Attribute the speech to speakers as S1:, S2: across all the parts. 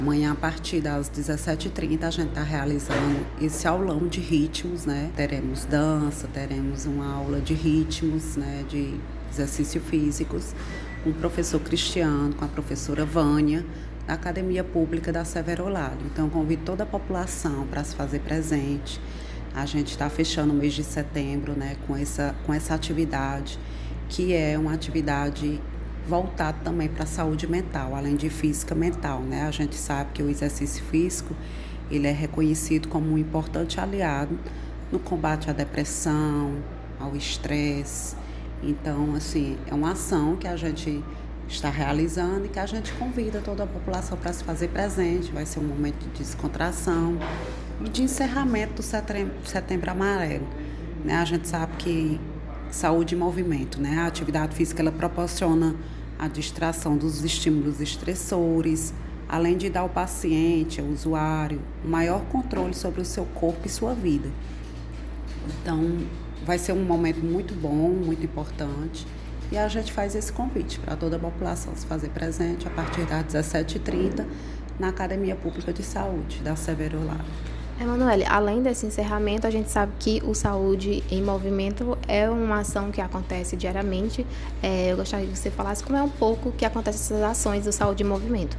S1: Amanhã, a partir das 17h30, a gente está realizando esse aulão de ritmos, né? Teremos dança, teremos uma aula de ritmos, né? De exercícios físicos, com o professor Cristiano, com a professora Vânia, da Academia Pública da Severo Olado. Então, convido toda a população para se fazer presente. A gente está fechando o mês de setembro, né? Com essa atividade, que é uma atividade voltado também para a saúde mental, além de física mental, né? A gente sabe que o exercício físico, ele é reconhecido como um importante aliado no combate à depressão, ao estresse. Então, assim, é uma ação que a gente está realizando e que a gente convida toda a população para se fazer presente. Vai ser um momento de descontração e de encerramento do Setembro Amarelo, né? A gente sabe que saúde e movimento, né? A atividade física, ela proporciona a distração dos estímulos estressores, além de dar ao paciente, ao usuário, um maior controle sobre o seu corpo e sua vida. Então, vai ser um momento muito bom, muito importante, e a gente faz esse convite para toda a população se fazer presente a partir das 17h30 na Academia Pública de Saúde da Severo Olado.
S2: Emanuele, além desse encerramento, a gente sabe que o Saúde em Movimento é uma ação que acontece diariamente. Eu gostaria que você falasse como é um pouco que acontecem essas ações do Saúde em Movimento.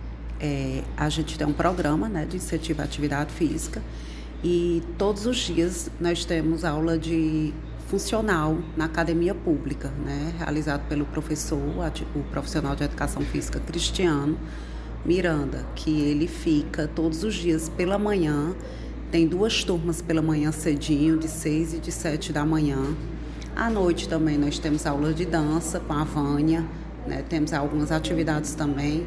S1: A gente tem um programa, né, de incentivo à atividade física, e todos os dias nós temos aula de funcional na academia pública, né, realizado pelo professor, o profissional de educação física Cristiano Miranda, que ele fica todos os dias pela manhã. Tem 2 turmas pela manhã cedinho, de 6 e de 7 da manhã. À noite também nós temos aula de dança com a Vânia, né? Temos algumas atividades também.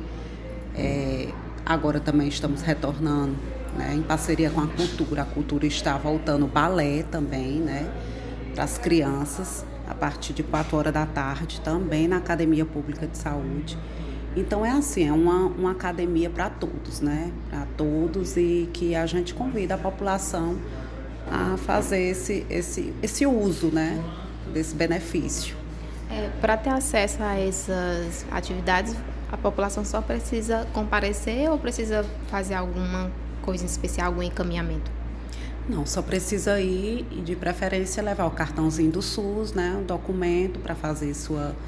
S1: Agora também estamos retornando, né, em parceria com a cultura. A cultura está voltando o balé também, né, para as crianças, a partir de 4 horas da tarde, também na Academia Pública de Saúde. Então, é assim, é uma academia para todos, né? Para todos, e que a gente convida a população a fazer esse uso, né? Desse benefício.
S2: Para ter acesso a essas atividades, a população só precisa comparecer ou precisa fazer alguma coisa em especial, algum encaminhamento?
S1: Não, só precisa ir e, de preferência, levar o cartãozinho do SUS, né? Um documento para fazer sua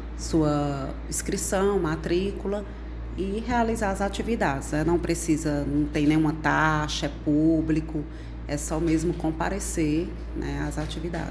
S1: inscrição, matrícula e realizar as atividades, né? Não tem nenhuma taxa, é público, é só mesmo comparecer, né, às atividades.